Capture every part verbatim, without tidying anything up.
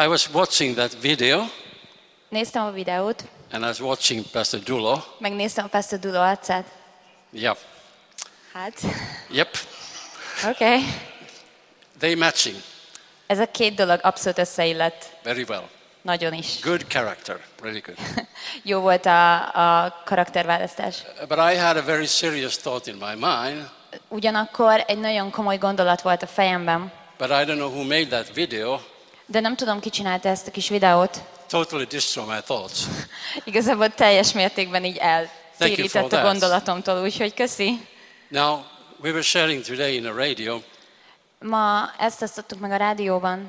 I was watching that video, Néztem a videót, and I was watching Pastor Dulo. megnéztem a Pastor Dulo arcát. Yep. Hát, Yep. oké. Okay. They matching Ez a két dolog abszolút összeillett. very well. Nagyon is. Good character, really good. Jó volt a, a karakterválasztás. But I had a very serious thought in my mind. Ugyanakkor egy nagyon komoly gondolat volt a fejemben. But I don't know who made that video. De nem tudom, ki csinálta ezt a kis videót. Totally destroy my thoughts. Igazából teljes mértékben így eltérített a gondolatomtól, úgyhogy köszi. Now, we were sharing today in a radio. Ma ezt osztottuk meg a rádióban.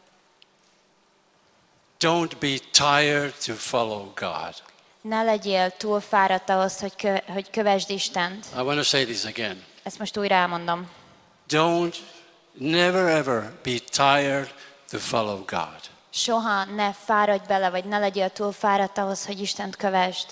Don't be tired to follow God. Ne legyél túl fáradt ahhoz, hogy, kö, hogy kövesd Istent. I want to say this again. Ezt most újra elmondom. Don't, never ever be tired to follow God. Soha ne fáradj bele, vagy ne legyél túl fáradt ahhoz, hogy Istent kövesd.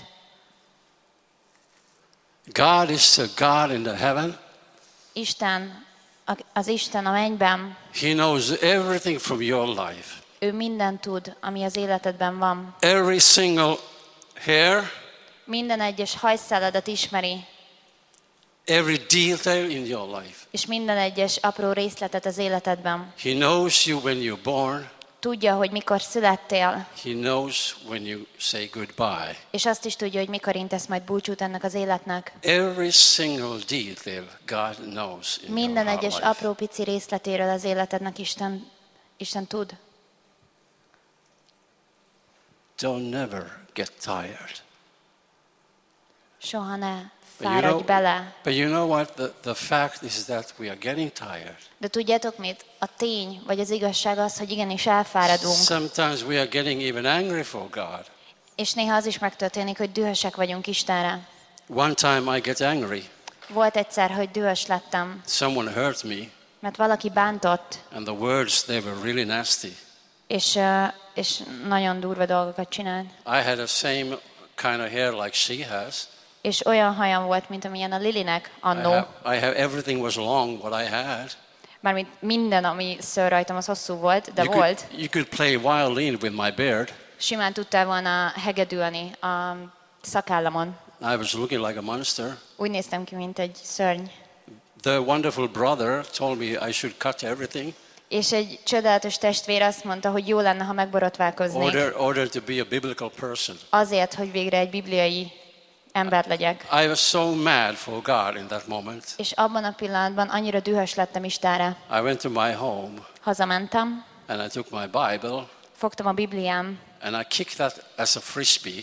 God is a God in the heaven. Isten, az Isten a mennyben. He knows everything from your life. Ő mindent tud, ami az életedben van. Every single hair. Minden egyes hajszáladat ismeri. Every detail in your life. És minden egyes apró részletet az életedben. He knows you when you're born. Tudja, hogy mikor születtél. He knows when you say goodbye. És azt is tudja, hogy mikor intesz majd búcsút ennek az életnek. Every single detail God knows in minden your egyes life. apró pici részletéről az életednek Isten, Isten tud. Don't never get tired. Soha ne But you fáradj know, bele. but you know what? The, the fact is that we are getting tired. De tudjátok mit? A tény, vagy az igazság az, hogy igenis elfáradunk. Sometimes we are getting even angry for God. És néha az is megtörténik, hogy dühösek vagyunk Istenre. One time I get angry. Volt egyszer, hogy dühös lettem. Someone hurt me. Mert valaki bántott. And the words, they were really nasty. És, uh, és nagyon durva dolgokat csinált. I had the same kind of hair like she has. És olyan hajam volt, mint amilyen a Lilinek annó. I have, I have everything was long what I had. Mármint minden, ami szőr rajtam, az hosszú volt, de you volt. Could, you could play violin with my beard. Simán tudtál volna hegedülni a szakállamon. I was looking like a monster. Úgy néztem ki, mint egy szörny. The wonderful brother told me I should cut everything. És egy csodálatos testvér azt mondta, hogy jó lenne, ha megborotválkoznék. Order, order to be a biblical person. Azért, hogy végre egy bibliai ember legyek. I was so mad for God in that moment. És abban a pillanatban annyira dühös lettem Istenre. I went to my home. Hazamentem. And I took my Bible. Fogtam a Bibliám. And I kicked that as a frisbee.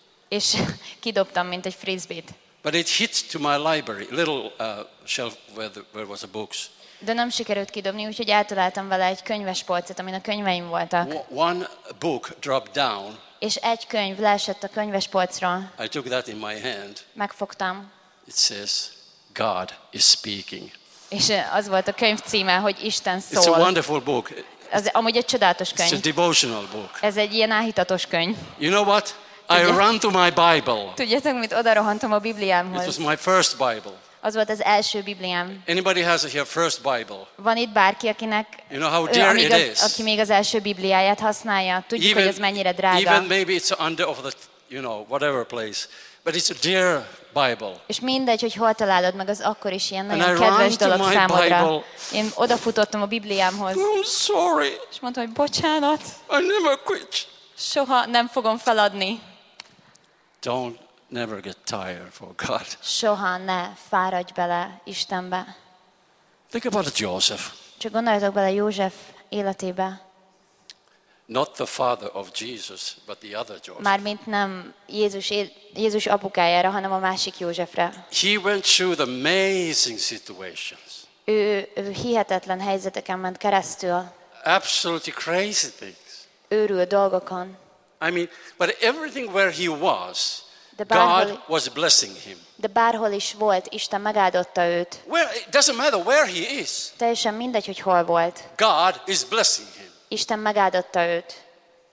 És kidobtam, mint egy frisbee-t. But it hit to my library, little uh, shelf where, the, where was the books. De nem sikerült kidobni, úgyhogy eltaláltam vele egy könyvespolcot, amin a könyveim voltak. One book dropped down. És egy könyv leesett a könyvespolcról. I took that in my hand. Megfogtam. It says, God is speaking. És az volt a könyv címe, hogy Isten szól. It's a wonderful book. Ez amúgy egy csodálatos könyv. It's a devotional book. Ez egy ilyen áhítatos könyv. You know what? I run to my Bible. Tudjátok, mit oda rohantam a Bibliámhoz? It was my first Bible. Az volt az első Bibliám. Anybody has here first Bible? Van itt bárki, akinek, You know how ő, dear amíg it az, is. aki még az első Bibliáját használja. Tudjuk, Even, hogy ez mennyire drága. even maybe it's under of the, you know, whatever place. But it's a dear Bible. És mindegy, hogy hol találod meg, az akkor is ilyen And nagyon I kedves ran to dolog my számodra. Bible. Én odafutottam a Bibliámhoz. I'm sorry. És mondtam, hogy bocsánat, I never quit. soha nem fogom feladni. Don't never get tired for God. Soha ne fáradj bele Istenbe. Think about Joseph. Csak gondoljatok bele József életébe. Not the father of Jesus, but the other Joseph. Mármint nem Jézus, Jézus apukájára, hanem a másik Józsefre. He went through the amazing situations. Ő, ő hihetetlen helyzeteken ment keresztül. Absolutely crazy things. Őrült dolgokon. I mean, but everything where he was, De bárhol, God was blessing him. de bárhol is volt, Isten megáldotta őt. Where, it doesn't matter where he is. Teljesen mindegy, hogy hol volt. God is blessing him. Isten megáldotta őt.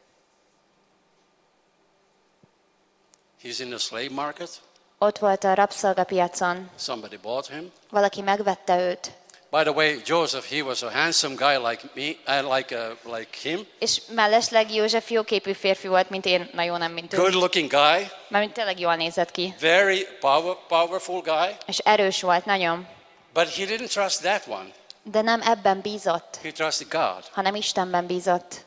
He's in the slave market. Ott volt a rabszolgapiacon. Somebody bought him. Valaki megvette őt. By the way, Joseph, he was a handsome guy like me, uh, like uh, like him. És mellesleg József jóképű férfi volt, mint én, na jó, nem mint ő. Good looking guy. Mert tényleg jól nézett ki. Very power, powerful guy. És erős volt nagyon. But he didn't trust that one. De nem ebben bízott, He trusted God. hanem Istenben bízott.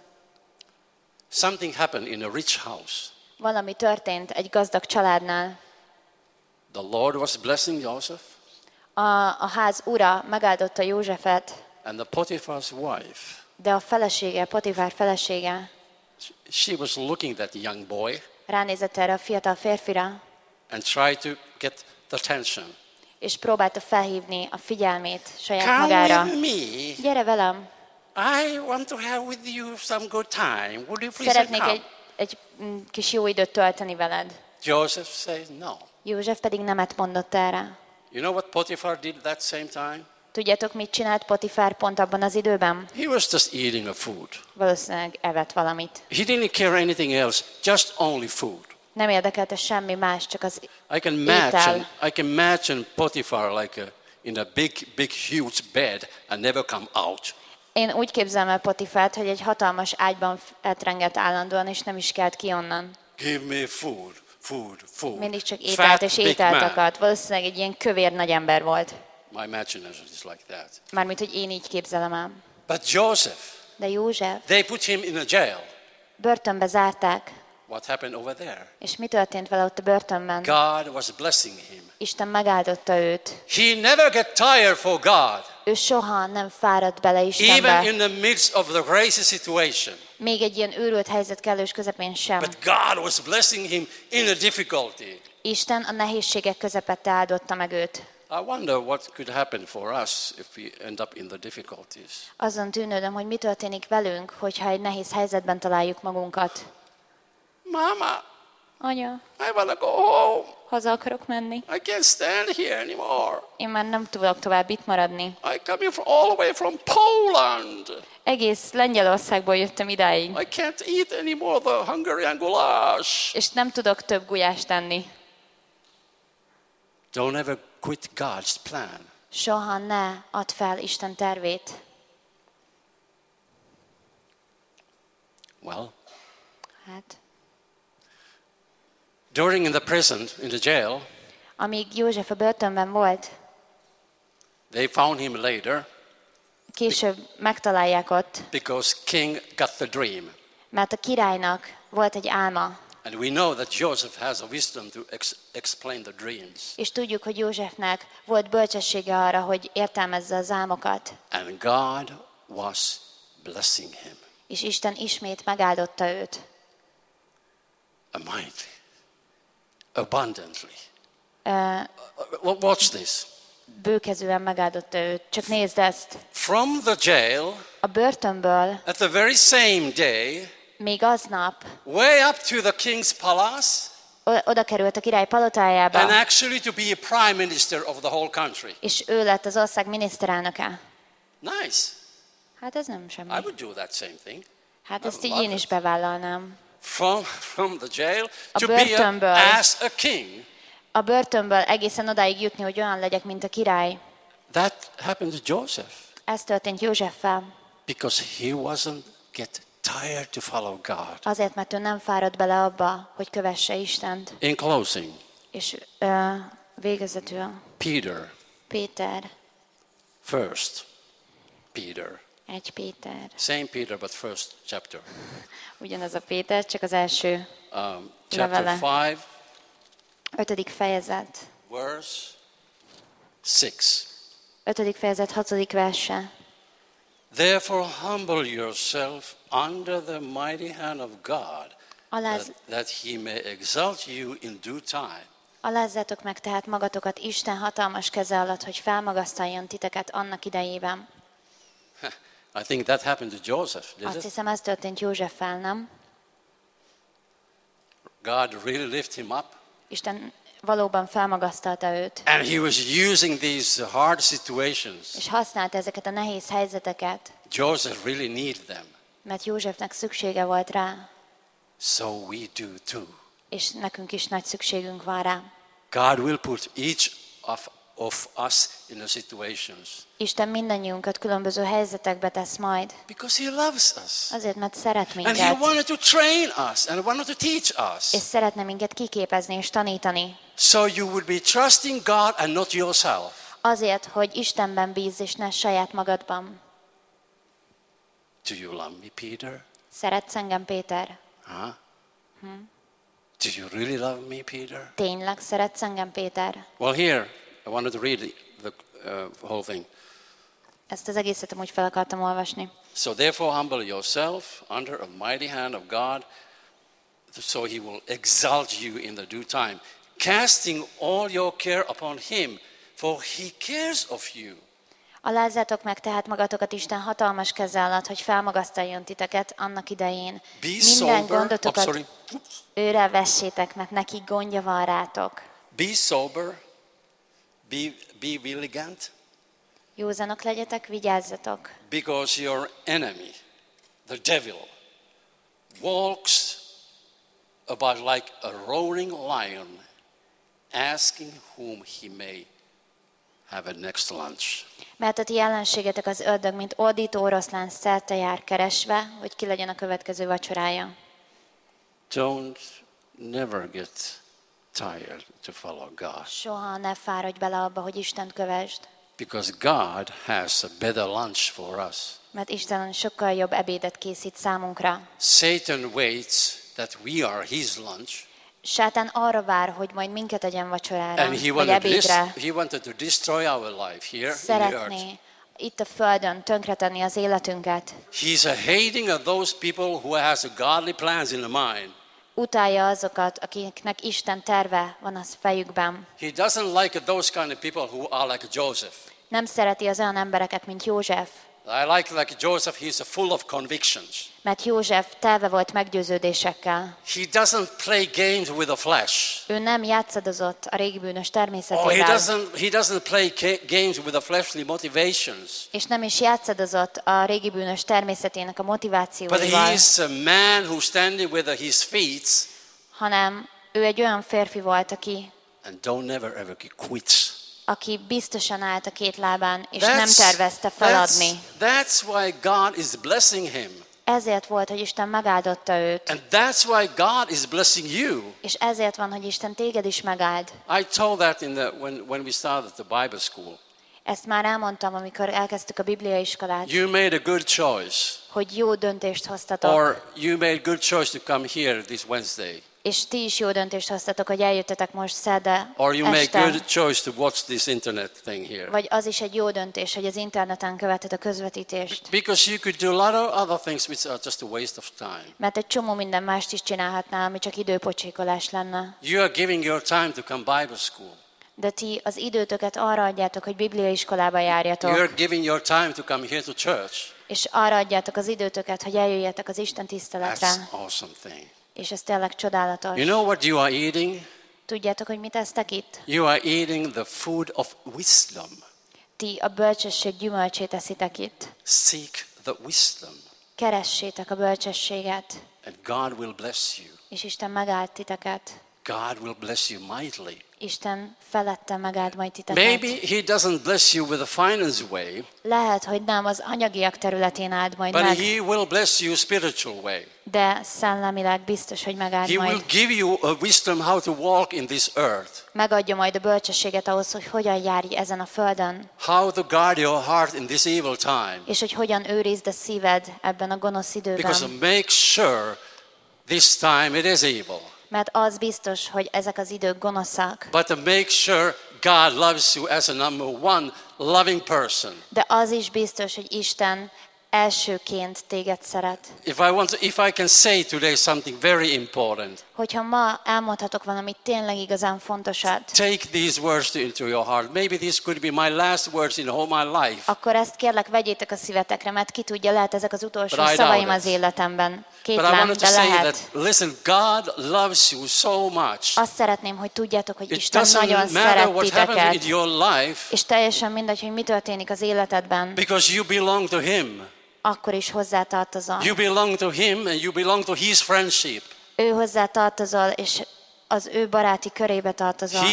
Something happened in a rich house. Valami történt egy gazdag családnál. The Lord was blessing Joseph. A, a ház ura megáldotta Józsefet, And the Potiphar's wife, de a felesége, Potifár felesége she was looking at the young boy ránézett erre a fiatal férfira, and tried to get the attention. és próbálta felhívni a figyelmét saját Come magára. with me. Gyere velem! I want to have with you some good time. Would you please Szeretnék come? egy, egy mm, kis jó időt tölteni veled. Joseph said no. József pedig nemet mondott erre. You know what Potiphar did that same time? Tudjátok, mit csinált Potifár pont abban az időben? He was just eating a food. Valószínűleg evett valamit. He didn't care anything else, just only food. Nem érdekelte semmi más, csak az I can étel. imagine, I can imagine Potiphar like a, in a big, big, huge bed and never come out. Én úgy képzelem el Potifárt, hogy egy hatalmas ágyban eltrengett állandóan, és nem is kelt ki onnan. Give me food, food, food. Mindig csak ételt és big ételt man. akart. Valószínűleg egy ilyen kövér nagy ember volt. My imagination is like that. Mármint, hogy én így képzelem el. But Joseph, De József they put him in a jail. börtönbe zárták. What happened over there? És mi történt vele ott a börtönben? God was blessing him. Isten megáldotta őt. He never get tired for God. Ő soha nem fáradt bele Even Istenbe. in the midst of the crazy situation. Még egy ilyen őrült helyzet kellős közepén sem. But God was blessing him in a difficulty. Isten a nehézségek közepette áldotta meg őt. I wonder what could happen for us if we end up in the difficulties. Azon tűnődöm, hogy mi történik velünk, hogyha egy nehéz helyzetben találjuk magunkat. Mama, Anya, I want to go home. haza akarok menni. I can't stand here anymore. Én már nem tudok tovább itt maradni. I come from all the way from Poland. Egész Lengyelországból jöttem idáig, I can't eat anymore the Hungarian goulash. és nem tudok több gulyást tenni. Don't ever quit God's plan. Soha ne add fel Isten tervét. Well, Hát, during in the prison, in the jail, amíg József a börtönben volt, they found him later később megtalálják ott, because king got the dream. mert a királynak volt egy álma, And we know that Joseph has a wisdom to ex- explain the dreams. és tudjuk, hogy Józsefnek volt bölcsessége arra, hogy értelmezze az álmokat, And God was blessing him és Isten ismét megáldotta őt. mightily, abundantly. Ö, Uh, Watch this. Bőkezően megáldotta őt. Csak nézd ezt. From the jail, A börtönből at the very same day, még aznap way up to the king's palace, o- oda került a király palotájába, and actually to be a prime minister of the whole country. és ő lett az ország miniszterelnöke. Nice. Hát ez nem semmi. I would do that same thing. Hát I ezt would így love én is it. bevállalnám. From, from the jail A to be a, börtönből. as a king. A börtönből egészen odáig jutni, hogy olyan legyek, mint a király. That happened to Joseph Ez történt Józseffel. because he wasn't get tired to follow God. Azért, mert ő nem fáradt bele abba, hogy kövesse Istent. In closing, És ö, végezetül Peter, Péter, first Peter, egy Péter. same Peter but first chapter, Ugyanaz a Péter, csak az első um, Levele. chapter five, ötödik fejezet. verse six. Ötödik fejezet, hatodik verse. Therefore humble yourself under the mighty hand of God, Aláz, that, that he may exalt you in due time. alázzátok meg tehát magatokat Isten hatalmas keze alatt, hogy felmagasztaljon titeket annak idejében. I think that happened to Joseph, did Azt it? hiszem, ez történt Józseffel, nem? God really lifted him up. Isten valóban felmagasztalta őt, And he was using these hard situations. és használta ezeket a nehéz helyzeteket, Joseph really needed them. mert Józsefnek szüksége volt rá, So we do too. és nekünk is nagy szükségünk van rá. God will put each of of us in the situations. Isten mindannyiunkat különböző helyzetekbe tesz majd. Because he loves us. Azért, mert szeret And he minket. wanted to train us and wanted to teach us. És szeretne minket kiképezni és tanítani. So you would be trusting God and not yourself. Azért, hogy Istenben bízz és ne saját magadban. Do you love me, Peter? Szeretsz engem, Péter? Huh? Hmm? Do you really love me, Peter? Tényleg szeretsz engem, Péter? Well, here, I wanted to read the, the uh, whole thing. Ezt az egészet amúgy fel akartam olvasni. So therefore humble yourself under a mighty hand of God, so he will exalt you in the due time, casting all your care upon him, for he cares of you. Alázzátok meg tehát magatokat Isten hatalmas keze alatt, hogy felmagasztaljon titeket annak idején. Be Minden sober. gondotokat Oh, sorry. őre vessétek, mert neki gondja van rátok. Be sober, be, be vigilant, Józanok legyetek, vigyázzatok, because your enemy, the devil, walks about like a roaring lion, asking whom he may have a next lunch. mert a ti ellenségetek az ördög, mint ordító oroszlán szerte jár keresve, hogy ki legyen a következő vacsorája. Don't never get tired to follow God, Soha ne fáradj bele abba, hogy Istent kövesd, because God has a better lunch for us. mert Isten sokkal jobb ebédet készít számunkra. Satan waits that we are his lunch, Sátán arra vár, hogy majd minket tegyen vacsorára, and he vagy wanted, to dis- ebédre. he wanted to destroy our life here in the earth. Szeretné itt a földön tönkretenni az életünket. He's a hating of those people who has a godly plans in the mind. Utálja azokat, akiknek Isten terve van az fejükben. He doesn't like those kind of people who are like Joseph. Nem szereti az olyan embereket, mint József, I like like Joseph, he's full of convictions. mert József telve volt meggyőződésekkel. He doesn't play games with the flesh. Ő nem játszadozott a régi bűnös Or he természetével, doesn't, he doesn't play ca- games with the fleshly motivations. és nem is játszadozott a régi bűnös természetének a But motivációival, he is a man who's standing with his feet hanem ő egy olyan férfi volt, aki, and don't never ever quits. aki biztosan állt a két lábán, és nem tervezte that's, feladni. that's why God is blessing him. Ezért volt, hogy Isten megáldotta őt, And that's why God is blessing you. és ezért van, hogy Isten téged is megáld. I told that in the, when, when we started the Bible school. Ezt már elmondtam, amikor elkezdtük a Biblia iskolát, You made a good choice. hogy jó döntést hoztatok, Or you made a good choice to come here this Wednesday. és ti is jó döntést hoztatok, hogy eljöttetek most szerde Or you make este. good choice to watch this internet thing here. Vagy az is egy jó döntés, hogy az interneten követed a közvetítést. Because you could do a lot of other things which are just a waste of time. Mert egy csomó minden mást is csinálhatnál, ami csak időpocsékolás lenne. You are giving your time to come Bible school. De ti az időtöket arra adjátok, hogy Biblia iskolába járjatok, You are giving your time to come here to church. és arra adjátok az időtöket, hogy eljöjjetek az Isten That's tiszteletre. awesome thing. És ez tényleg csodálatos. You know what you are eating? Tudjátok, hogy mit esztek itt? You are eating the food of wisdom. Ti a bölcsesség gyümölcsét eszitek itt. Seek the wisdom, Keressétek a bölcsességet, and God will bless you. és Isten megáld titeket. God will bless you mightily. Isten felette megáld majd titeket. Maybe He doesn't bless you with the finance way, Lehet, hogy nem az anyagiak területén áld majd but meg, He will bless you spiritual way. de szellemileg biztos, hogy megáld He will majd. give you a wisdom how to walk in this earth, Megadja majd a bölcsességet ahhoz, hogy hogyan járj ezen a földön, how to guard your heart in this evil time. és hogy hogyan őrizd a szíved ebben a gonosz Because időben. make sure this time it is evil. Mert az biztos, hogy ezek az idők gonoszak. But to make sure God loves you as a number one loving person. De az is biztos, hogy Isten elsőként téged szeret. If I want to, if I can say today something very important, Hogyha ma elmondhatok valamit tényleg igazán fontosat, take these words to, into your heart. Maybe this could be my last words in all my life. akkor ezt kérlek vegyétek a szívetekre, mert ki tudja, lehet ezek az utolsó But I szavaim doubt az it. életemben. But I Kétlem, wanted to de say lehet. that, listen, God loves you so much. Azt szeretném, hogy tudjátok, hogy It Isten nagyon doesn't matter szeret what happens titeket, in your life és teljesen mindegy, hogy mi történik az életedben, because you belong to Him. akkor is hozzátartozol. You belong to Him and you belong to His friendship. Ő hozzátartozol, és az ő baráti körébe tartozol. He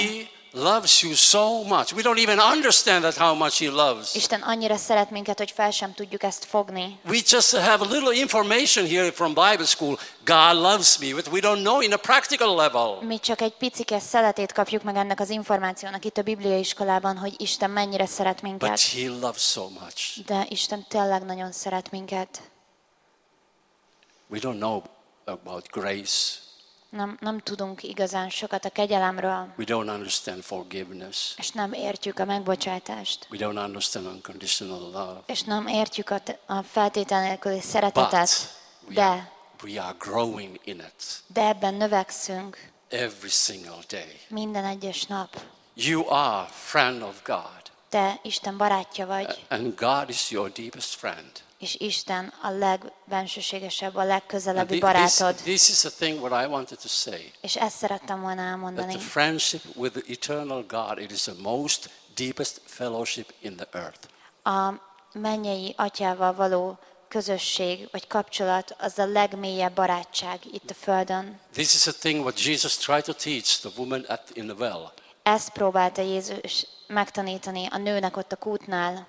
loves you so much. We don't even understand that how much He loves. Isten annyira szeret minket, hogy fel sem tudjuk ezt fogni. We just have a little information here from Bible school. God loves me, but we don't know in a practical level. Mi csak egy picike szeletét kapjuk meg ennek az információnak itt a Biblia iskolában, hogy Isten mennyire szeret minket. But He loves so much. De Isten tényleg nagyon szeret minket. We don't know about grace. Nem, nem tudunk igazán sokat a kegyelemről, We don't understand forgiveness. és nem értjük a megbocsátást, We don't understand unconditional love. és nem értjük a, a feltétel nélküli szeretetet, But we are, de, we are growing in it de ebben növekszünk every single day. minden egyes nap. You are friend of God. Te Isten barátja vagy, And God is your deepest friend. és Isten a legbensőségesebb, a And legközelebbi thi- this, barátod. this is the thing what I wanted to say. És ezt szerettem volna That elmondani, the friendship with the eternal God, it is the most deepest fellowship in the earth. a mennyei atyával való közösség vagy kapcsolat az a legmélyebb barátság itt a földön. This is the thing what Jesus tried to teach the woman at in the well. Ezt próbálta Jézus megtanítani a nőnek ott a kútnál.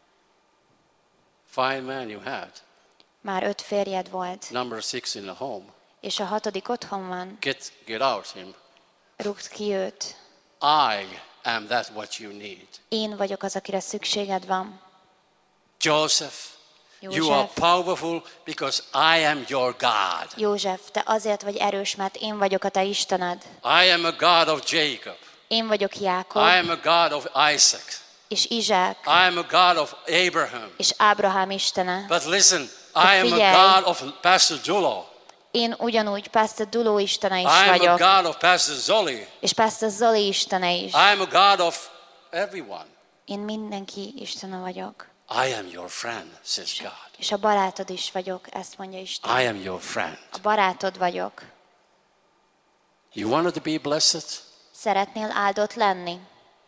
Five men you had. Már öt férjed volt, Number six in the home. és a hatodik otthon van. Get get out him. Rúgd ki őt. I am that what you need. Én vagyok az, akire szükséged van. Joseph, you are József, powerful because I am your God. József, te azért vagy erős, mert én vagyok a te Istened. I am a God of Jacob. Én vagyok Jákob, I am a God of Isaac. és Izsák, I am a God of Abraham. és Ábrahám Istene. But listen, I am figyelj. a God of Pastor Julo. Én ugyanúgy Pastor Duló Istene I is am a vagyok, God of Pastor Zoli. és Pastor Zoli Istene is. I am a God of everyone. Én mindenki Istene vagyok. I am your friend, says God. És a barátod is vagyok, ezt mondja Isten. I am your friend. A barátod vagyok. You wanted to be blessed? Szeretnél áldott lenni?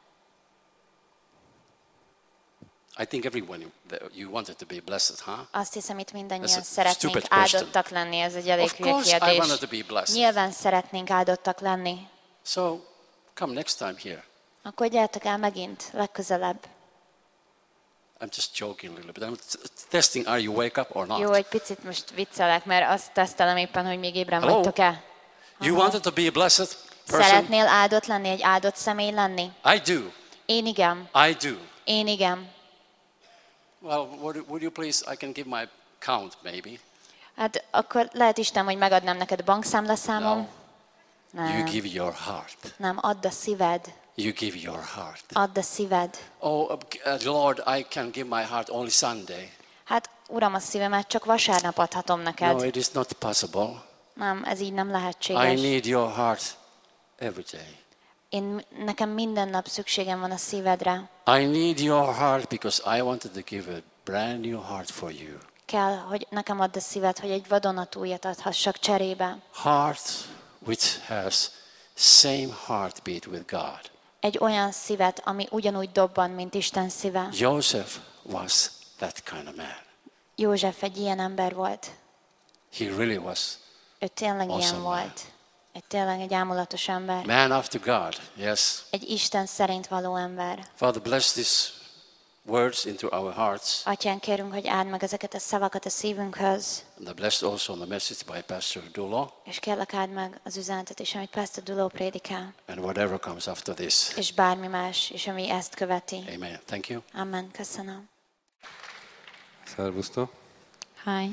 I think everyone, you wanted to be blessed, huh? Azt hiszem, itt mindannyian That's a szeretnénk stupid question. áldottak lenni, ez egy elég Of hülye course I kérdés. wanted to be blessed. Nyilván szeretnénk áldottak lenni. So, come next time here. Akkor gyertek el megint, legközelebb. I'm just joking a little bit. I'm t- testing, are you wake up or not? Jó, egy picit most viccelek, mert azt tesztelem éppen, hogy még ébren Hello? vagytok-e. You wanted to be a blessed person? Szeretnél áldott lenni, egy áldott személy lenni? I do. Én igen. I do. Én igen. Well, would, would you please, I can give my count maybe. Hát akkor lehet Isten, hogy megadnám neked a bankszámlaszámom. No. You Nem. give your heart. Nem, add a szíved. You give your heart. Add a szíved. Oh, uh, Lord, I can give my heart only Sunday. Hát, Uram, a szívemet csak vasárnap adhatom neked. No, it is not possible. Nem, ez így nem I lehetséges. need your heart every day. Én, nekem minden nap szükségem van a szívedre. I need your heart because I wanted to give a brand new heart for you. Kell, hogy nekem add a szíved, hogy egy vadonatújat adhassak cserébe. Heart which has same heartbeat with God. Egy olyan szívet, ami ugyanúgy dobban, mint Isten szíve. Joseph was that kind of man. József egy ilyen ember volt. He really was. Ő tényleg Awesome ilyen man. volt. Egy tényleg egy ámulatos ember. Man after God, yes. Egy Isten szerint való ember. Father, bless these words into our hearts. Atyán, kérünk, hogy áld meg ezeket a szavakat a szívünkhöz, And I bless also the message by Pastor Dulo. és kérlek áld meg az üzenetet is, amit Pastor Duló prédikál, And whatever comes after this. és bármi más, és ami ezt követi. Amen. Thank you. Amen. Köszönöm. Szervusztok! Hi.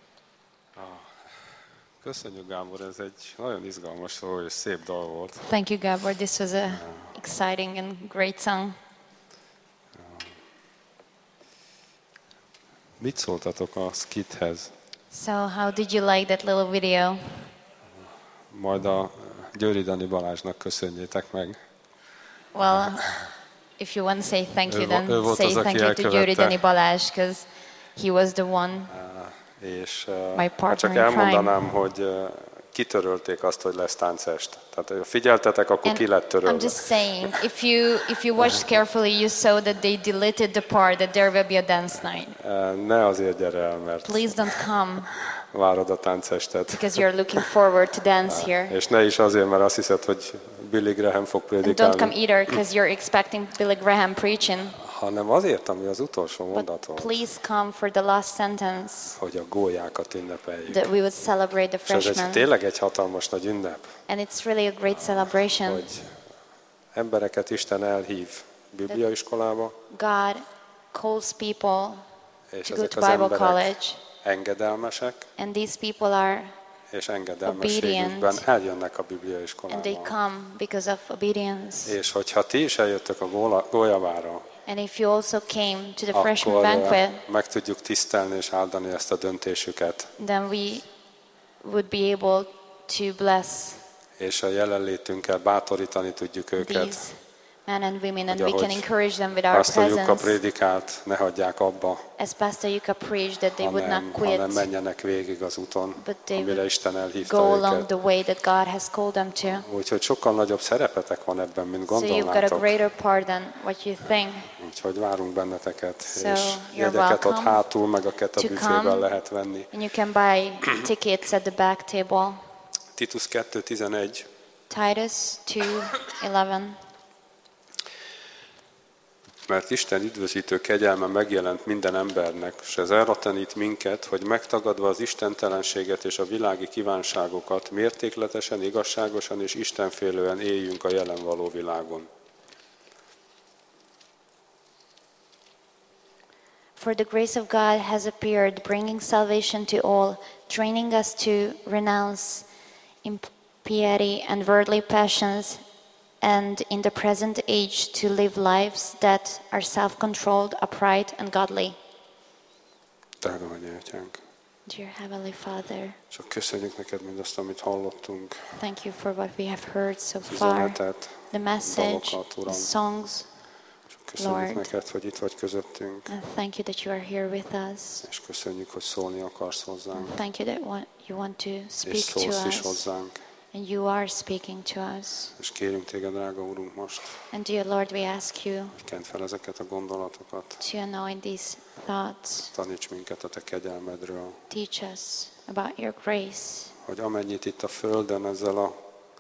Köszönjük, Gábor, ez egy nagyon izgalmas szó és szép dal volt. Thank you, Gabor. This was a exciting and great song. Mit szóltatok a skithez? So, how did you like that little video? Majd a Győri Dani Balázsnak köszönjétek meg. Well, if you want to say thank you, Ő vo- ő then volt say az, aki thank you to elkövette. Győri Dani Balázs, because he was the one. És My uh, partner csak in elmondanám, hogy uh, kitörölték azt, hogy lesz táncest. Tehát ha figyeltetek, akkor And ki lett I'm törölve. just saying, if you if you watched carefully, you saw that they deleted the part that there will be a dance night. Uh, ne azért gyere el, mert Please don't come, várod a táncestet. because you're looking forward to dance here. És ne is azért, mert azt hiszed, hogy Billy Graham fog And don't come prédikálni, either because you're expecting Billy Graham preaching. hanem azért, ami az utolsó But mondat volt, please come for the last sentence hogy a gólyákat ünnepeljük. that we would celebrate the És ez egy, freshmen. tényleg egy hatalmas nagy ünnep, And it's really a great celebration. hogy embereket Isten elhív bibliaiskolába, God calls people és to go ezek to az Bible emberek college. engedelmesek, And these people are, és engedelmességükben eljönnek a bibliaiskolába. and they come because of obedience. És hogyha ti is eljöttök a góla- gólyavára, And if you also came to the freshman akkor uh, banquet, meg tudjuk tisztelni és áldani ezt a döntésüket. then we would be able to bless És a jelenlétünkkel bátorítani tudjuk őket. these men and women, and Hogy we can ahogy encourage them with our Pastor Jukka presence. prédikált, ne hagyják abba, As Pastor Yuka preached, that they would hanem, not quit, hanem menjenek végig az úton, but they amire would Isten go elhívta along őket. the way that God has called them to. Úgyhogy sokkal nagyobb szerepetek van ebben, mint So you've got a gondolnátok. greater part than what you think. Úgyhogy várunk benneteket, So és you're jegyeket ott welcome hátul, meg a to ketabüfében come. lehet venni. And you can buy tickets at the back table. Titus kettő tizenegy. Titus two eleven. Mert Isten üdvözítő kegyelme megjelent minden embernek, és ez arra tanít minket, hogy megtagadva az istentelenséget és a világi kívánságokat, mértékletesen, igazságosan és istenfélően éljünk a jelen való világon. For the grace of God has appeared, bringing salvation to all, training us to renounce impiety and worldly passions, and in the present age to live lives that are self-controlled, upright, and godly. Drága mennyei Atyánk, Dear Heavenly Father, csak köszönjük neked mindazt, amit hallottunk, thank you for what we have heard so az far, üzenetet, the message, dalokat, the Uram. songs, Csak köszönjük Lord. neked, hogy itt vagy közöttünk, and thank you that you are here with us. és köszönjük, hogy szólni akarsz hozzánk, Thank you that want, you want to és speak to szólsz is us, hozzánk. and you are speaking to us. És kérünk téged, drága Úrunk, most, And dear Lord, we ask you hogy kent fel ezeket a gondolatokat, to anoint these thoughts. taníts minket a te kegyelmedről, Teach us about your grace, hogy amennyit itt a Földön ezzel a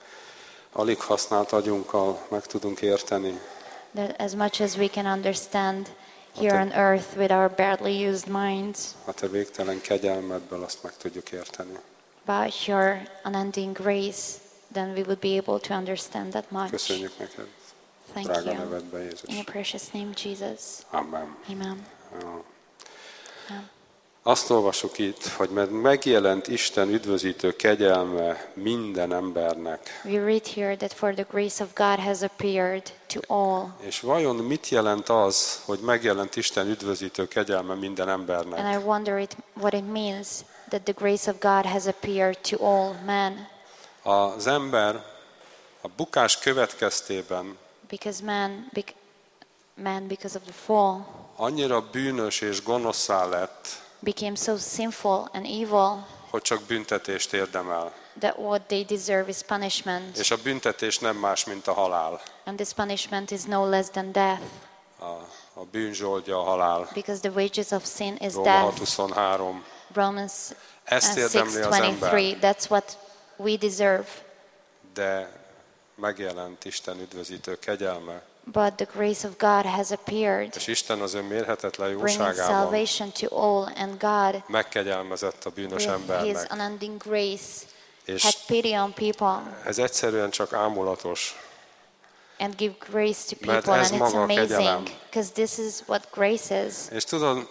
alig használt agyunkkal meg tudunk érteni, that as much as we can understand here on earth with our badly used minds, a te végtelen kegyelmedből azt meg tudjuk érteni. about your unending grace, then we would be able to understand that much. Köszönjük neked, Thank drága you. nevedben, In Jézus. your precious name, Jesus. Amen. Amen. Ja. Amen. Azt olvasjuk itt, hogy mert megjelent Isten üdvözítő kegyelme minden embernek. We read here that for the grace of God has appeared to all. És vajon mit jelent az, hogy megjelent Isten üdvözítő kegyelme minden embernek? And I wonder it, what it means that the grace of God has appeared to all men. Az ember a bukás következtében Because man, bec- man because of the fall, annyira bűnös és gonoszá lett, became so sinful and evil hogy csak büntetést érdemel. that what they deserve is punishment. És a büntetés nem más, mint a halál. And this punishment is no less than death, A, a bűn zsoldja a halál. because the wages of sin is Róma hat death. huszonhárom. Romans Ezt uh, érdemli six az ember, twenty-three. That's what we deserve. de megjelent Isten üdvözítő kegyelme. But the grace of God has appeared, És Isten az ő mérhetetlen bringing jóságában salvation to all, and God, megkegyelmezett a bűnös with His embernek. unending grace, És had pity on people ez egyszerűen csak ámulatos, and give grace to Mert people, ez and it's maga a kegyelem. amazing because this is what grace is. és tudod,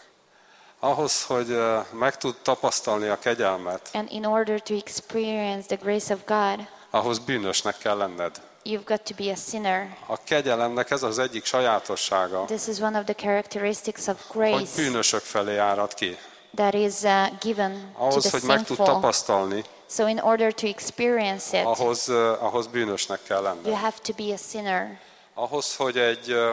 ahhoz, hogy uh, meg tud tapasztalni a kegyelmet, And in order to experience the grace of God, ahhoz bűnösnek kell lenned. you've got to be a sinner. A kegyelemnek ez az egyik sajátossága, This is one of the characteristics of hogy grace bűnösök felé árad ki. that is uh, given to Ahhoz, the hogy meg tud sinful. tapasztalni, So in order to experience it, ahhoz, uh, ahhoz bűnösnek kell you lenned. have to be a sinner. Ahhoz, hogy egy uh,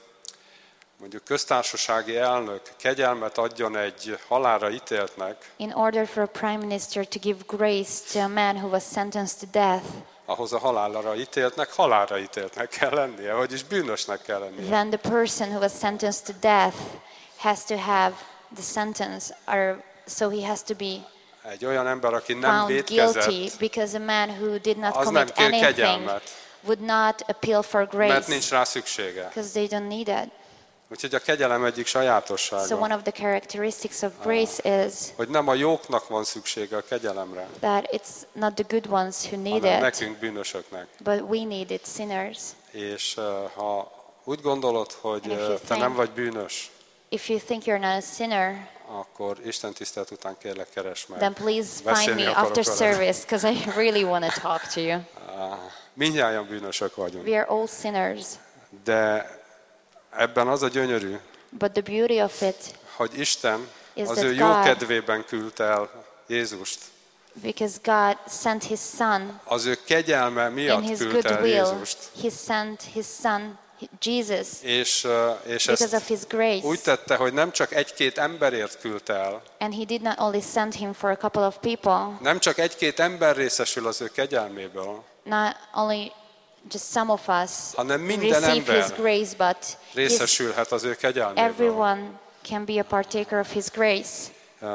mondjuk köztársasági elnök kegyelmet adjon egy halálra ítéltnek, In order for a prime minister to give grace to a man who was sentenced to death, ahhoz a halálra ítéltnek, halálra ítéltnek kell lennie, vagyis bűnösnek kell lennie. then the person who was sentenced to death has to have the sentence, or so he has to be Egy olyan ember, aki nem found guilty, vétkezett, because a man who did not az nem commit kér anything kegyelmet. would not appeal for mert grace nincs rá szüksége. because they don't need it. Úgyhogy a kegyelem egyik So sajátossága, one of the characteristics of grace is hogy nem a jóknak van szüksége a kegyelemre, that it's not the good ones who need hanem it, nekünk bűnösöknek. but we need it, sinners. És uh, ha úgy gondolod, hogy And if you uh, te think- nem vagy bűnös, If you think you're not a sinner, akkor Isten tisztelet után kérlek, keresd meg. then please find Beszélni me akarok after veled. service because I really want to talk to you. Mindnyájan bűnösök vagyunk. We are all sinners, De ebben az a gyönyörű, but the beauty of it, hogy Isten Is az that ő jó God- kedvében küldte el Jézust. because God sent His Son Az ő kegyelme in miatt His küldte el goodwill, Jézust. He sent His Son, Jesus, És, uh, és because ezt of His grace. úgy tette, hogy nem csak egy-két emberért küldte el, And He did not only send Him for a couple of people, nem csak egy-két ember részesül az ő kegyelméből, not only just some of us hanem minden receive His ember grace, but his, részesülhet az ő kegyelméből. everyone can be a partaker of His grace. Uh,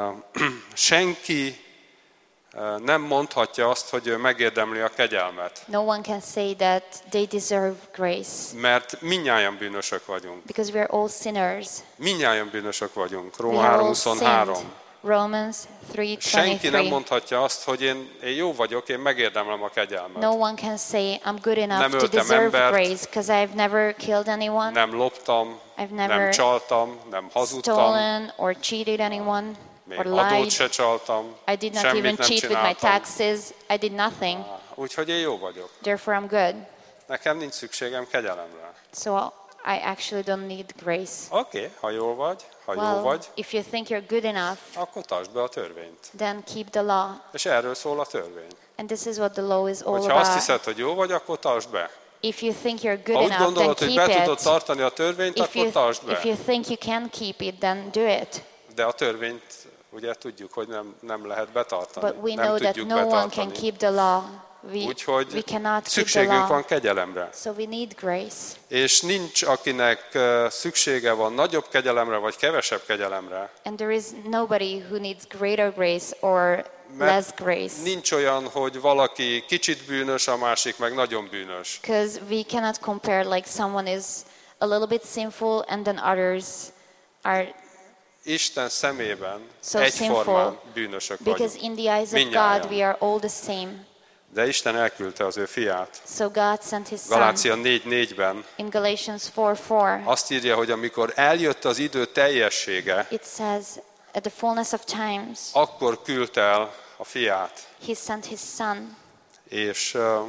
Senki uh, nem mondhatja azt, hogy ő megérdemli a kegyelmet, No one can say that they deserve grace mert minnyáján bűnösök vagyunk. because we are all sinners. Minnyáján bűnösök vagyunk. We Róma have három all huszonhárom. sinned. Romans three Senki nem twenty-three. mondhatja azt, hogy én, én jó vagyok, én megérdemlem a kegyelmet. No one can say I'm good enough Nem to öltem deserve embert. grace because I've never killed anyone, Nem loptam, I've nem never csaltam, nem hazudtam, stolen or cheated anyone még or adót lied. se csaltam, I did not semmit even nem cheat with my csináltam. taxes. I did nothing. Úgyhogy én jó vagyok. Therefore I'm good. Nekem nincs szükségem kegyelemre. So I actually don't need grace. Oké, okay, ha jól vagy, ha jó Well, vagy, if you think you're good enough, akkor tartsd be a törvényt. then keep the law. És erről szól a törvény. And this is what the law is all Hogyha azt about. hiszed, hogy jó vagy, akkor tartsd be. If you think you're good Ha úgy enough, then gondolod, hogy keep be tudod it. tartani a törvényt, If akkor you, tartsd if be. you think you can keep it, then do it. De a törvényt ugye tudjuk, hogy nem, nem lehet betartani. But we nem know that tudjuk no one can betartani. keep the law. We, we Úgyhogy cannot keep the szükségünk law. van kegyelemre. So we need grace. És nincs, akinek uh, szüksége van nagyobb kegyelemre, vagy kevesebb kegyelemre. And there is nobody who needs greater grace or less grace. Nincs olyan, hogy valaki kicsit bűnös, a másik meg nagyon bűnös. Because we cannot compare like someone is a little bit sinful and then others are, Isten szemében So egyformán sinful, bűnösök because vagyunk. in the eyes of Mindnyájan. God we are all the same. De Isten elküldte az ő fiát. So God sent His Son. Galácia négy négyben In Galatians four four, azt írja, hogy amikor eljött az idő teljessége, it says, at the fullness of times, akkor küldte el a fiát. He sent His Son. És uh,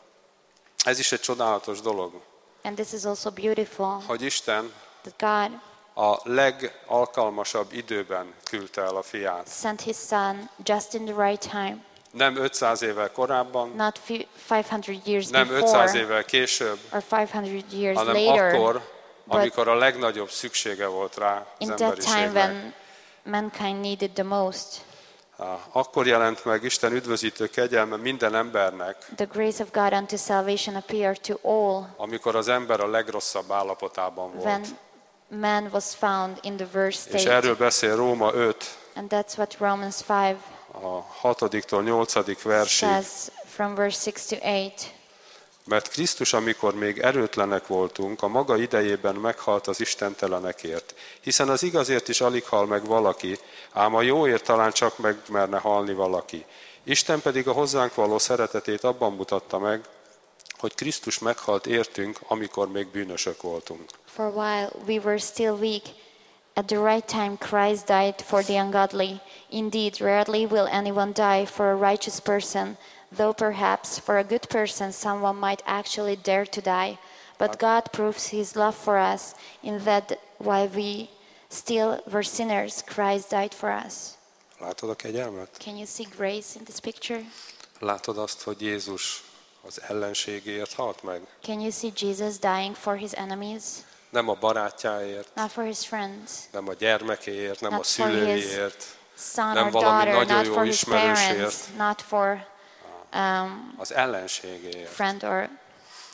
ez is egy csodálatos dolog, And this is also beautiful, hogy Isten that God a legalkalmasabb időben küldte el a fiát. sent His Son just in the right time. Nem ötszáz évvel korábban, Not fi- five hundred years nem ötszáz before évvel később, or five hundred years hanem later, akkor, but amikor a legnagyobb szüksége volt rá az in that time emberiségnek. when mankind needed the most. Akkor jelent meg Isten üdvözítő kegyelme minden embernek, The grace of God unto salvation appeared to all amikor az ember a legrosszabb állapotában volt. when man was found in the worst És state. erről beszél Róma öt, And that's what Romans five a hatodiktól nyolcadik versig. says from verse six to eight. Mert Krisztus, amikor még erőtlenek voltunk, a maga idejében meghalt az istentelenekért. Hiszen az igazért is alig hal meg valaki, ám a jóért talán csak meg merne halni valaki. Isten pedig a hozzánk való szeretetét abban mutatta meg, hogy Krisztus meghalt értünk, amikor még bűnösök voltunk. For while we were still weak, at the right time Christ died for the ungodly. Indeed, rarely will anyone die for a righteous person, though perhaps for a good person someone might actually dare to die. But God proves His love for us in that while we still were sinners, Christ died for us. Látod a kegyelmet? Can you see grace in this picture? Látod azt, hogy Jézus az ellenségért halt meg? Can you see Jesus dying for His enemies? Nem a barátjáért, Not for His friends, nem a gyermekéért, nem a Not for his szülőiért, son Nem or valami daughter, nagyon not jó for his ismerősért. parents, not for um, az ellenségéért. friend or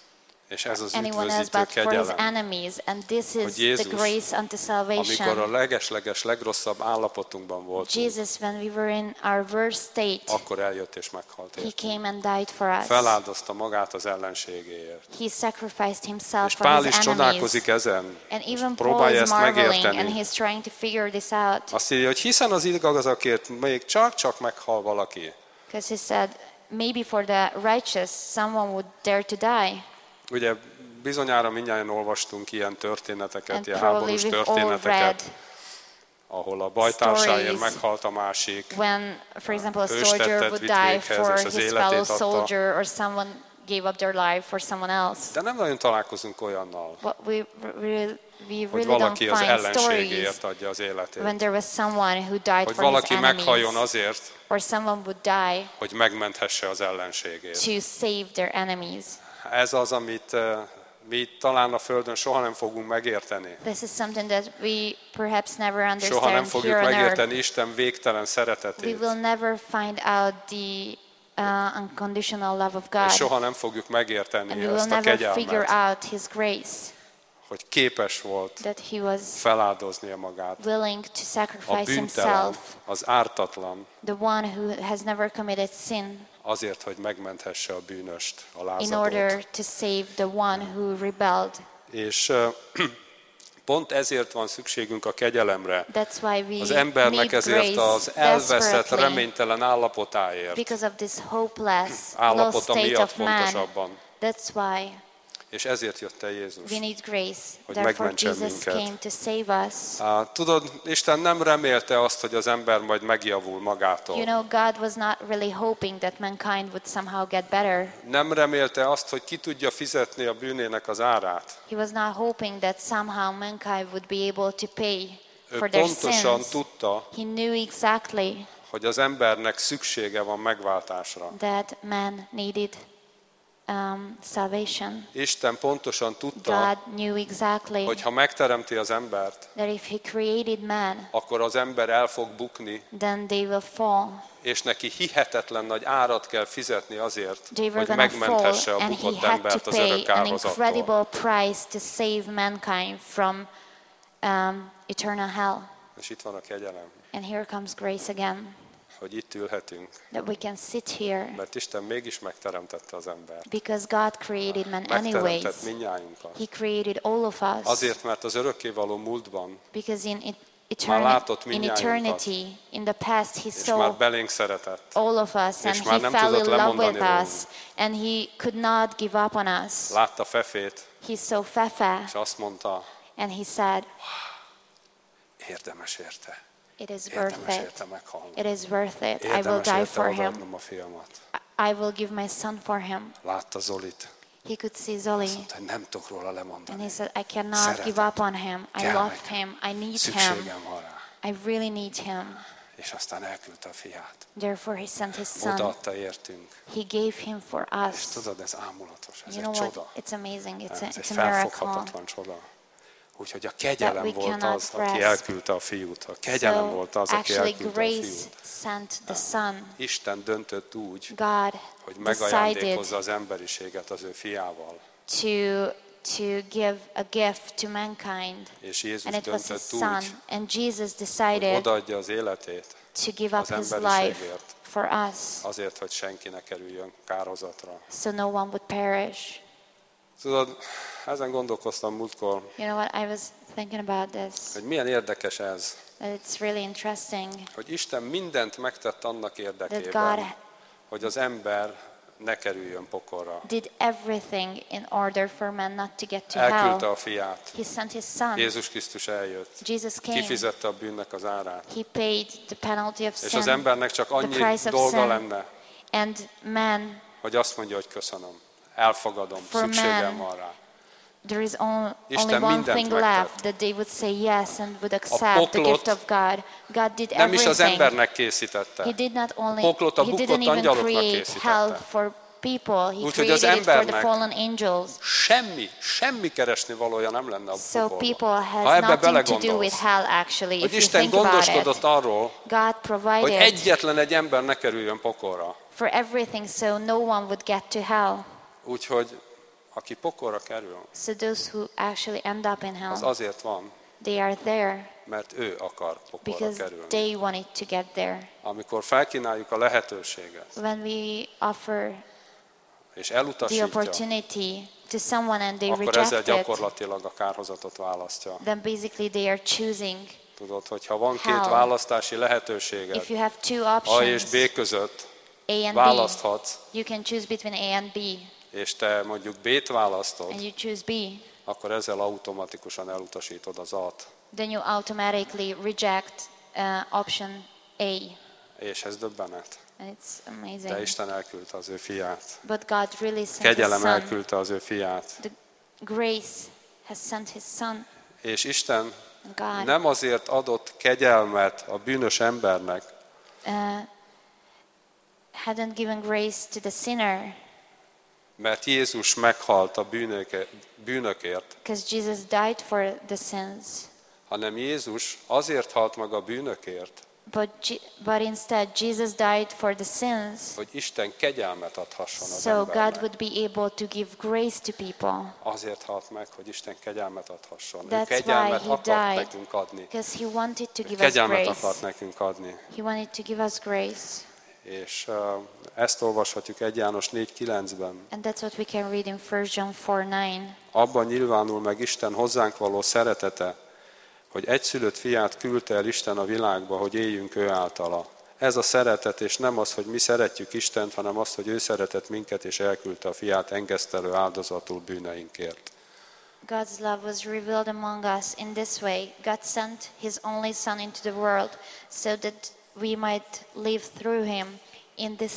És ez az anyone else, üdvözítő but for his kegyelem, enemies. And this is hogy the Jézus, grace unto amikor a salvation. legesleges, legrosszabb állapotunkban voltunk, Jesus, when we were in our worst state, akkor eljött és meghalt he értünk. came and died for us. Feláldozta magát az ellenségéért. He sacrificed himself És for Pál his is enemies. csodálkozik ezen, And és even Paul próbálja is ezt marveling, megérteni. and he's trying to figure this out. Azt írja, hogy hiszen az igazakért még csak-csak meghal valaki. Because he said, maybe for the righteous, someone would dare to die. Ugye bizonyára mindjárt olvastunk ilyen történeteket, And ilyen probably háborús we've all történeteket, read ahol a bajtársáért stories meghalt a másik, when, for example, a Hős soldier tettet would vitt die véghez, for és az his életét fellow adta. soldier, or someone gave up their life for someone else. de nem nagyon találkozunk olyannal, But we, we, we hogy really don't valaki az find stories ellenségéért adja az when életét. there was someone who died Hogy for his valaki meghalljon enemies, azért, or someone would die hogy megmenthesse az ellenségét. to save their enemies. Ez az, amit eh, mi talán a Földön soha nem fogunk megérteni. This is something that we perhaps never Soha nem understand fogjuk here on earth. megérteni Isten végtelen We szeretetét. will never find out the uh, unconditional love of God. És soha nem fogjuk And megérteni we will ezt a never figure kegyelmet, out His grace, hogy képes volt that He was feláldoznia magát. willing to A sacrifice bűntelen, Himself, az ártatlan, the one who has never committed sin, azért, hogy megmenthesse a bűnöst, a in lázadót. order to save the one who rebelled. És eh, pont ezért van szükségünk a kegyelemre. That's why we Az embernek need ezért grace az elveszett, desperately, reménytelen állapotáért, because of this hopeless, low állapota state miatt of man. pontosabban. That's why És ezért jött el Jézus. we need grace. Hogy Therefore megmentsen Jesus minket. came to save us. Á, tudod, Isten nem remélte azt, hogy az ember majd megjavul magától. You know, God was not really hoping that mankind would somehow get better. Nem remélte azt, hogy ki tudja fizetni a bűnének az árát. He was not hoping that somehow mankind would be able to pay Ő for their pontosan sins. tudta, He knew exactly hogy az embernek szüksége van megváltásra. that man needed um, salvation. Isten pontosan tudta, God knew exactly hogy ha megteremti az embert, that if He created man, akkor az ember el fog bukni, then they will fall. és neki hihetetlen nagy árat kell fizetni azért, They were hogy gonna fall, megmenthesse a and he bukott had embert to az pay örök an áldozattal. incredible price to save mankind from um, eternal hell. És itt van a kegyelem, And here comes grace again, hogy itt ülhetünk, that we can sit here mert Isten mégis megteremtette az embert. because God created man anyways. Megteremtett mindnyájunkat. He created all of us Azért, mert az örökkévaló múltban, because in it, Már látott eternity, in mindnyájunkat. eternity, in the past, He és már saw belénk szeretett. all of us, and és már He nem fell tudott in love lemondani with rólunk. us, and He could not give up on us. Látta Fefét, He saw Fefe, és azt mondta, and He said, érdemes érte. it is worth Érdemes it. érte meghalni. It is worth it. I will Érdemes die érte for him. odaadnom a fiamat. I will give my son for him. Látta Zolit, He could see Zoli, azt mondta, hogy nem tudok róla and lemondani. he said, I cannot Szeretem. give up on him. I Kell love nekem. him. I need him. Szükségem van rá. I really need him. És aztán elküldte a fiát. Therefore, He sent His son. Odaadta értünk. He gave him for És us. tudod, ez ámulatos, ez You egy know what? csoda. It's amazing. It's a, Ez egy it's a miracle. felfoghatatlan csoda. Úgyhogy a kegyelem we volt cannot az, aki grasp. elküldte a fiút. A kegyelem So volt az, aki actually, elküldte a grace fiút. sent the son. Isten döntött úgy, God hogy decided megajándékozza az emberiséget az ő fiával. to to give a gift to mankind, És Jézus and it was His döntött son. úgy, And Jesus hogy decided odaadja az életét to give up az His life emberiségért, for us, azért, hogy senki ne kerüljön kárhozatra. so no one would perish. Tudod, ezen gondolkoztam múltkor, You know what? I was thinking about this. hogy milyen érdekes ez, That it's really interesting hogy Isten mindent megtett annak that érdekében, God hogy az ember ne kerüljön pokolra. did everything in order for man not to get to Elküldte hell. a fiát. He sent His son. Jézus Krisztus eljött. Jesus came. Kifizette a bűnnek az árát. He paid the penalty of És az sin, embernek csak the annyi price of dolga sin. lenne, And man, hogy azt mondja, hogy köszönöm, elfogadom, For szükségem man, van rá. there is only, Isten only one mindent thing megtett. left, that they would say yes and would accept the poklot gift of God. God did Nem is az everything. embernek készítette. He did not only, poklot a He bukott didn't even angyaloknak create készítette. hell for people. He Úgyhogy az created it for the embernek fallen angels. Semmi, semmi keresni valója nem lenne a So pokolban. people Ha has ebbe nothing to do belegondolsz, with hell actually, hogy if you Isten think about gondoskodott it. arról, God hogy provided egyetlen egy ember ne kerüljön pokolra. for everything so no one would get to hell. Úgyhogy aki pokolra kerül, So those who actually end up in az hell, azért van, they are there mert ő akar pokolra because kerülni. they wanted to get there. Amikor felkínáljuk a lehetőséget, When we offer és the elutasítja, opportunity to someone and they akkor ezzel reject it, gyakorlatilag a kárhozatot választja. then basically they are choosing. Tudod, hogyha van két Hell. választási lehetőséged, If you have two A és options, B között A and B, választhatsz, you can choose between A and B, és te mondjuk B-t választod, and you choose B, akkor ezzel automatikusan elutasítod az A-t. then you automatically reject uh, option A, És ez döbbenet. and it's De amazing. Isten elküldte az ő fiát. But God really sent His Kegyelem Son. elküldte az ő fiát. The grace has sent His Son. És Isten God nem azért adott kegyelmet a bűnös embernek, uh, hadn't given grace to the sinner mert Jézus meghalt a bűnöke- bűnökért, because Jesus died for the sins, hanem Jézus azért halt meg a bűnökért, but, G- but instead Jesus died for the sins hogy Isten kegyelmet adhasson az so God embernek. would be able to give grace to people. Azért halt meg, hogy Isten kegyelmet adhasson. Ő That's kegyelmet why he akart died. nekünk adni. Because He wanted to give us Kegyelmet grace. akart nekünk adni. He wanted to give us grace. És uh, ezt olvashatjuk egy János négy kilencben. And that's what we can read in First John four nine. Abban nyilvánul meg Isten hozzánk való szeretete, hogy egyszülött fiát küldte el Isten a világba, hogy éljünk ő általa. Ez a szeretet, és nem az, hogy mi szeretjük Istent, hanem az, hogy ő szeretett minket, és elküldte a fiát engesztelő áldozatul bűneinkért. God's love was revealed among us in this way. God sent His only Son into the world so that we might live through Him. In this,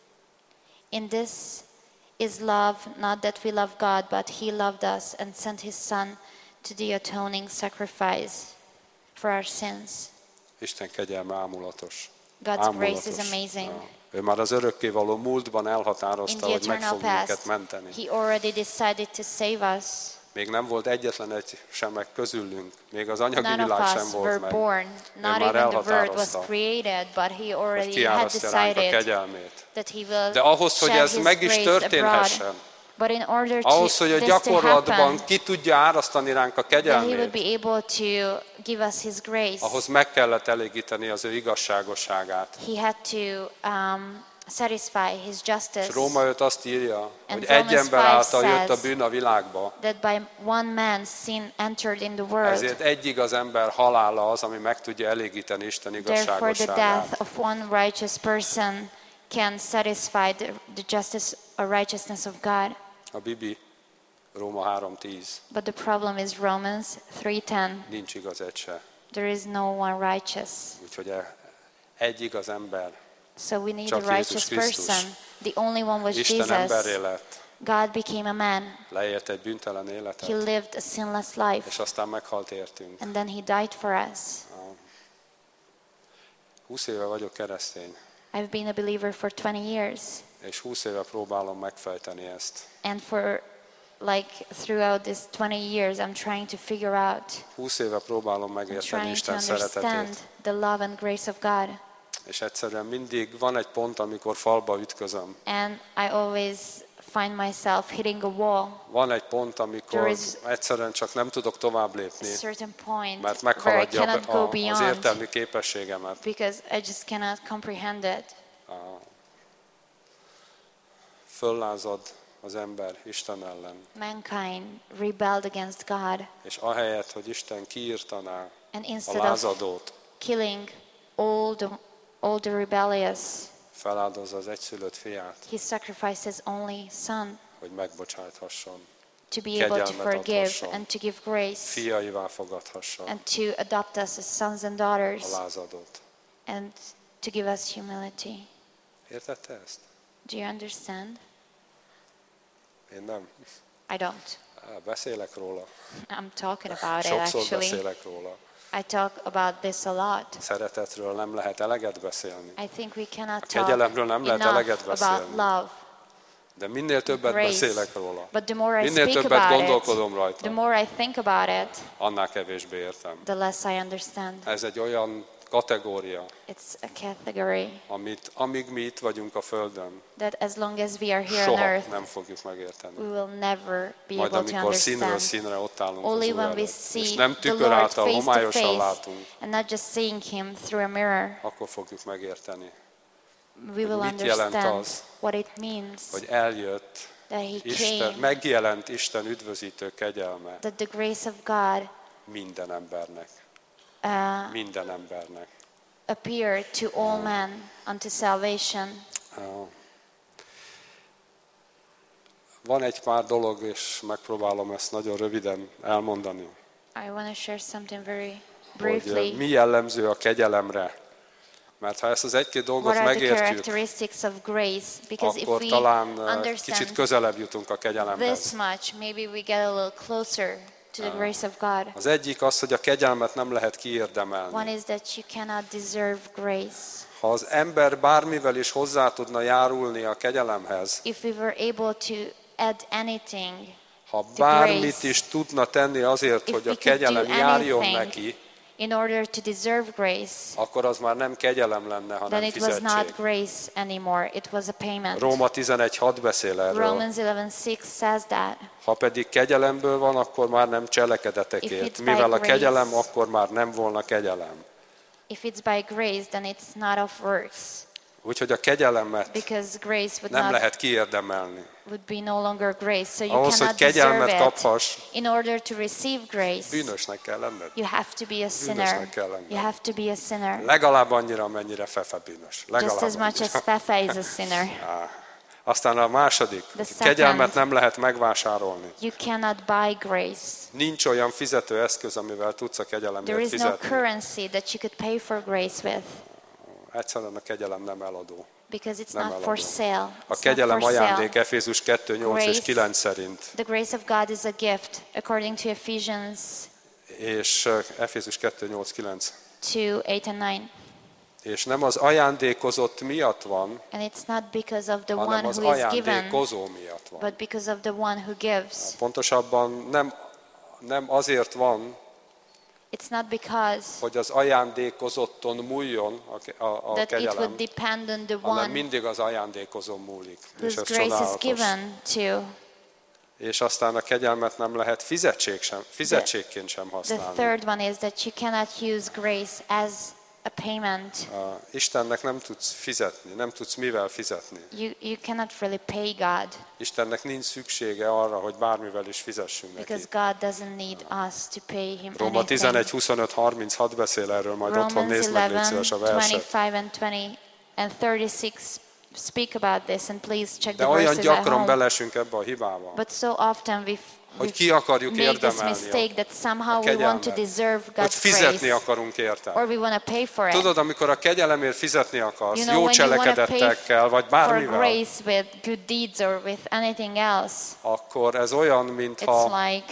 in this is love, not that we love God, but He loved us and sent His Son to the atoning sacrifice for our sins. Isten kegyelme ámulatos. God's grace is Ámulatos. amazing. Ja. Ő már az örökkévaló múltban In elhatározta, the hogy meg eternal fog minket past, menteni. He already decided to save us. Még nem volt egyetlen egy sem meg közülünk, még az anyagi None világ of sem us volt were meg. born. Not már even the Word was elhatározta, created, but He hogy already had kiárasztja ránk a decided kegyelmét. that He will De ahhoz, hogy shed ez His meg is grace abroad. történhessen, But in order to ahhoz, hogy a this to gyakorlatban happen, ki tudja árasztani ránk a that He would kegyelmét, be able to give us His grace, ahhoz meg kellett elégíteni az ő igazságosságát. He had to um, satisfy His justice. És Róma öt azt írja, And hogy egy Romans ember five által jött a says bűn a világba, That by one man sin entered in the world. ezért egy igaz ember halála az, ami meg tudja elégíteni Isten Therefore, the igazságosságát. death of one righteous person can satisfy the, the justice or righteousness of God. A Bibi, Róma három tíz, But the problem is Romans three ten. nincs igaz egy se. There is no one righteous. Úgyhogy e- egy igaz ember, So we need Csak a righteous Jézus Krisztus. person. The only one was Isten emberré Jesus. lett, God became a man. leélt egy büntelen He életet, lived a sinless life. és aztán meghalt értünk. And then He died for us. húsz éve vagyok keresztény, I've been a believer for twenty years. és húsz éve próbálom megfejteni ezt. And for like throughout this twenty years, I'm trying to figure out, húsz éve próbálom I'm megérteni trying to Isten understand szeretetét. the love and grace of God. És egyszerűen mindig van egy pont, amikor falba ütközöm. And I always find myself hitting a wall. Van egy pont, amikor There is egyszerűen csak nem tudok tovább A lépni, certain point mert where I meghaladja cannot a- go az beyond értelmi képességemet. because I just cannot comprehend it. Föllázad az ember Isten ellen, Mankind rebelled against God, és ahelyett, hogy Isten kiírtaná and a instead of lázadót, killing all the all the rebellious, feláldozza az egyszülött fiát, He sacrificed His only Son hogy megbocsájthasson, to be able to Kegyelmet forgive adhasson. and to give grace fiaivá fogadhassa and to adopt us as sons and a daughters lázadót. and to give us humility. Értette ezt? Do you understand? Én nem. I don't. Á, Beszélek róla. I'm talking about it Sokszor actually. beszélek róla. I talk about this a lot. Szeretetről nem lehet eleget beszélni, I think we cannot kegyelemről talk nem lehet eleget enough about beszélni. love, de minél többet grace. beszélek róla, But the more I minél speak többet about gondolkodom it, rajta, the more I think about it, annál kevésbé értem. the less I understand. Ez egy olyan kategória, It's a category amit amíg mi itt vagyunk a Földön, that as long as we are here on soha earth, nem fogjuk megérteni. we will never be Majd able to amikor színről understand. színre ott állunk az Only Úr when we előtt, see és nem the tükör Lord által face to homályosan face látunk, and not just seeing Him through a mirror, akkor fogjuk megérteni, we will mit jelent understand az, what it means hogy eljött that He Isten, came, megjelent Isten üdvözítő kegyelme that the grace of God minden embernek. uh, Minden embernek. appeared to all men unto salvation. Uh, Van egy pár dolog, és megpróbálom ezt nagyon röviden elmondani, I want to share something very hogy uh, briefly. mi jellemző a kegyelemre. Mert ha ezt az egy-két dolgot What are the megértjük, characteristics of grace? Because if akkor we talán uh, kicsit understand közelebb jutunk a this kegyelemhez. much, maybe we get a little closer to the grace of God. Az egyik az, hogy a kegyelmet nem lehet One kiérdemelni. is that you cannot deserve grace. Ha az ember bármivel is hozzá tudna járulni a kegyelemhez, If we were able to add anything, ha bármit grace, is tudna tenni azért, if hogy we a could do kegyelem járjon anything neki, in order to deserve grace, akkor az már nem kegyelem lenne, then hanem it was not fizetség. grace anymore. It was a payment. Róma tizenegy hat beszél erről. Romans eleven six says that. Ha pedig kegyelemből van, akkor már nem If cselekedetekért. it's by Mivel a grace, kegyelem, akkor már nem volna kegyelem. If it's by grace, then it's not of works, Úgyhogy a kegyelemet because grace would nem not lehet kiérdemelni. would be no longer grace. So you Ahhoz, hogy cannot deserve kegyelmet it. kaphass, In order to receive grace, bűnösnek kell lenned. you have to be a sinner. Bűnösnek kell lenned. You have to be a sinner. Legalább annyira, mennyire Fefe bűnös. Just Legalább as much annyira. as Fefe is a sinner. Á. Aztán a második, The second- kegyelmet nem lehet megvásárolni. You cannot buy grace. Nincs olyan fizetőeszköz, amivel tudsz a There kegyelemért is no fizetni. currency that you could pay for grace with, Egyszerűen a kegyelem nem eladó. because it's Nem not eladó. for sale. A It's not kegyelem for sale. ajándék Efézus kettő nyolc és Grace. kilenc szerint. The grace of God is a gift, according to Ephesians És uh, Efézus kettő nyolc kilenc. two eight and nine. És nem az ajándékozott miatt van, And it's not because of the hanem one az who is given, ajándékozó miatt van. but because of the one who gives. Pontosabban nem, nem azért van, It's not because hogy az ajándékozotton múljon a, a, a that it kegyelem, would depend on the hanem one mindig az ajándékozón múlik. És whose ez grace is csodálatos. given to. És aztán a kegyelmet nem lehet fizetség sem, fizetségként sem The használni. third one is that you cannot use grace as a payment. A Istennek nem tudsz fizetni, nem tudsz mivel fizetni. You, you cannot really pay God, Istennek nincs szüksége arra, hogy bármivel is fizessünk neki. because God doesn't need us to pay Him Róma tizenegy anything. huszonöt harminchat beszél erről, majd otthon Romans nézd meg légy eleven szíves a verset. twenty-five and twenty and thirty-six speak about this, and please check De the olyan verses at gyakran home. belesünk ebbe a hibába, But so often we hogy ki akarjuk make this érdemelni, mistake that somehow a we want to kegyelmet, deserve hogy God's fizetni grace, akarunk érte. or we want to pay for it. Tudod, amikor a kegyelemért fizetni akarsz, You know, jó when you want to pay cselekedettekkel, vagy for bármivel, grace with good deeds or with anything else, akkor ez olyan, it's mintha, like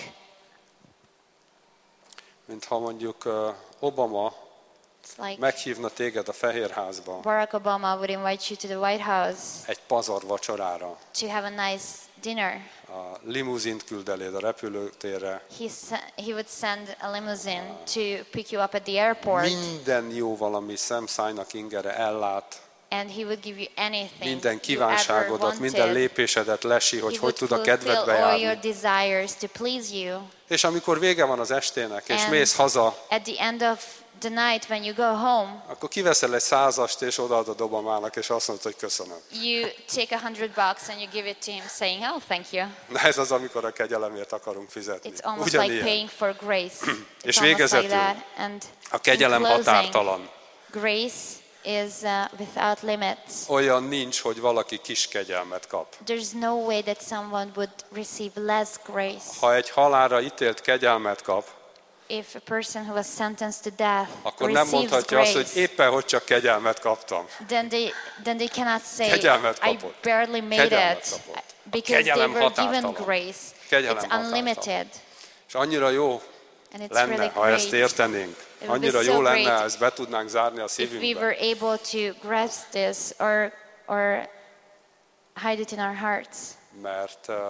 mintha mondjuk uh, Obama it's like meghívna téged a Fehérházba Barack Obama would invite you to the White House egy pazar vacsorára. to have a nice dinner. A limuzint küld eléd a repülőtérre. He se- he would send a limousine to pick you up at the airport, Minden jó valami szemszájnak ingere ellát. and he would give you anything Minden you ever kívánságodat, minden wanted. lépésedet lesi, hogy He hogy would tud a fulfill kedvedbe all your járni. desires to please you. És amikor vége van az estének, és And mész haza, at the end of the night, when you go home, akkor kiveszel egy százast, és odaadod Obamának, és azt mondod, hogy köszönöm. you take a hundred bucks and you give it to him, saying, "Oh, thank you." Na ez az, amikor a kegyelemért akarunk fizetni. It's almost like Ugyanilyen. paying for grace. It's És almost like végezetül, that. And a kegyelem in closing, határtalan. grace is uh, without limits. Olyan nincs, hogy valaki kis kegyelmet kap. There's no way that someone would receive less grace. Ha egy halálra ítélt kegyelmet kap, If a person who was sentenced to death akkor nem receives mondhatja azt, hogy grace, éppen hogy csak kegyelmet kaptam. then they then they cannot say, Kegyelmet "I kapott. barely made Kegyelmet it," kapott. A because they kegyelem were given határtalan. grace. Kegyelem It's határtalan. unlimited, És annyira jó and it's lenne, really ha ezt great értenénk. It would be Annyira so jó lenne, great ha ezt be tudnánk zárni a if we szívünkbe. were able to grasp this or or hide it in our hearts, Mert uh,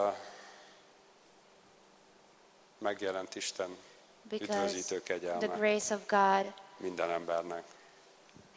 megjelent Isten because üdvözítő the kegyelme grace of God minden embernek.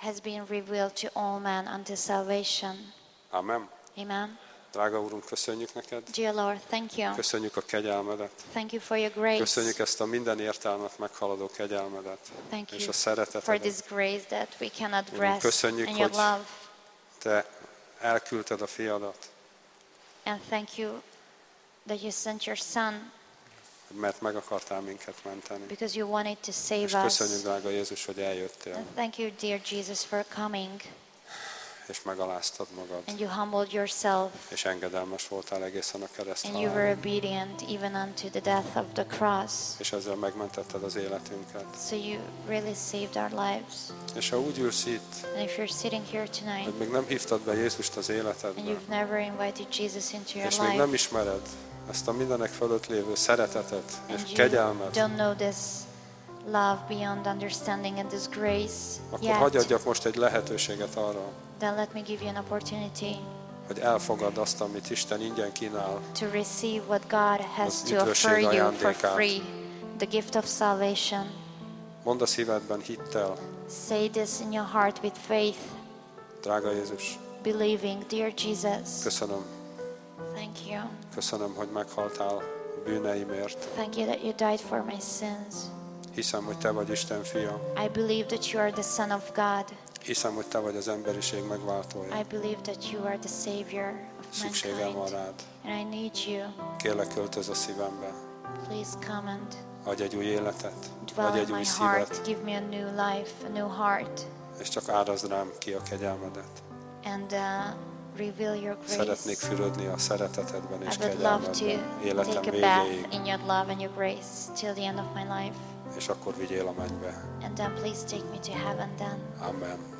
has been revealed to all men unto salvation. Amen. Amen. Drága Úrunk, köszönjük neked. Dear Lord, thank you. Köszönjük a kegyelmedet. Thank you for your grace. Köszönjük ezt a minden értelmet meghaladó kegyelmedet. Thank És you a for szeretetedet. this grace that we cannot Úrunk, grasp, köszönjük, and your hogy love. Te elküldted a fiadat, And thank you that you sent your Son mert meg akartál minket menteni. because you wanted to És save köszönjük, us. drága Jézus, hogy eljöttél, And thank you, dear Jesus, for coming. és megaláztad magad, And you humbled yourself. és engedelmes voltál egészen a kereszt And you were obedient even unto the death of the cross. és ezzel megmentetted az életünket. So you really saved our lives. És ha úgy ülsz itt, And if you're sitting here hogy tonight még nem hívtad be Jézust az and életedbe, you've never invited Jesus into your és még nem life, ismered ezt a mindenek fölött lévő szeretetet és and you kegyelmet, don't know this love beyond understanding and this grace akkor hagyj yet, adjak most egy lehetőséget arra, then let me give you an opportunity hogy elfogadd azt, amit Isten ingyen kínál, to receive what God has Az to offer üdvösség you for ajándékát. free, the gift of salvation. mondd a szívedben hittel, Say this in your heart with faith, drága Jézus, believing, dear Jesus, köszönöm, thank you. köszönöm, hogy meghaltál a bűneimért. Thank you that you died for my sins. Hiszem, hogy Te vagy Isten fia. I believe that you are the Son of God. Hiszem, hogy Te vagy az emberiség megváltója. I believe that you are the Savior of Szükségem van mankind. rád. And I need you. Kérlek, költöz a szívembe. Please come and Adj egy új életet. dwell Adj in egy my új heart. szívet. Give me a new life, a new heart. És csak árazd rám ki a kegyelmedet. And uh, reveal your Szeretnék grace. fürödni a szeretetedben és I would love to kegyelmedben. Életem take a bath végéig. in your love and your grace till the end of my life. És akkor vigyél a mennybe. And then please take me to heaven then. Amen.